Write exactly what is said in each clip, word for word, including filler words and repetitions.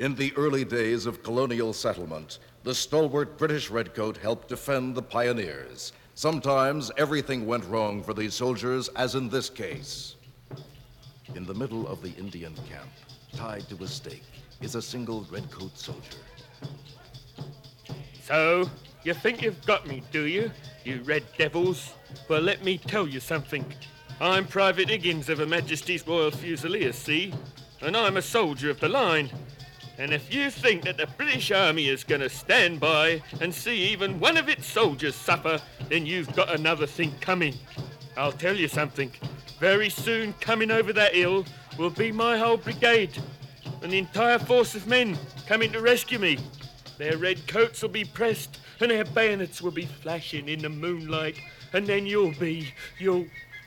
In the early days of colonial settlement, the stalwart British redcoat helped defend the pioneers. Sometimes everything went wrong for these soldiers, as in this case. In the middle of the Indian camp, tied to a stake, is a single redcoat soldier. So, you think you've got me, do you, you red devils? Well, let me tell you something. I'm Private Higgins of Her Majesty's Royal Fusiliers, see? And I'm a soldier of the line. And if you think that the British Army is going to stand by and see even one of its soldiers suffer, then you've got another thing coming. I'll tell you something. Very soon, coming over that hill will be my whole brigade and the entire force of men coming to rescue me. Their red coats will be pressed and their bayonets will be flashing in the moonlight, and then you'll be, you'll...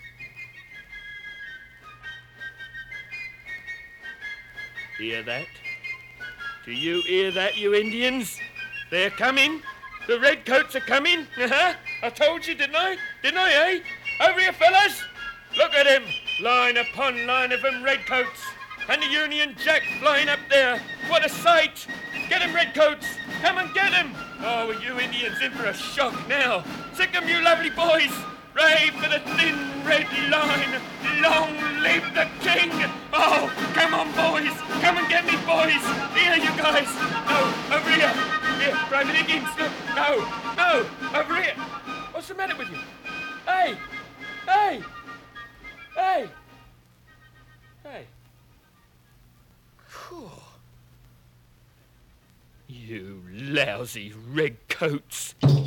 Hear that? Do you hear that, you Indians? They're coming. The redcoats are coming. Uh-huh. I told you, didn't I? Didn't I, eh? Over here, fellas. Look at them. Line upon line of them redcoats. And the Union Jack flying up there. What a sight. Get them, redcoats. Come and get them. Oh, are you Indians in for a shock now? Sick 'em, you lovely boys. Brave for the thin red line. Long live the king. Oh, come on, boys. Come and get me, boys. Here, you guys. No, over here. Here, Private Higgins. No, no, over here. What's the matter with you? Hey, hey, hey, hey. Whew. You lousy redcoats.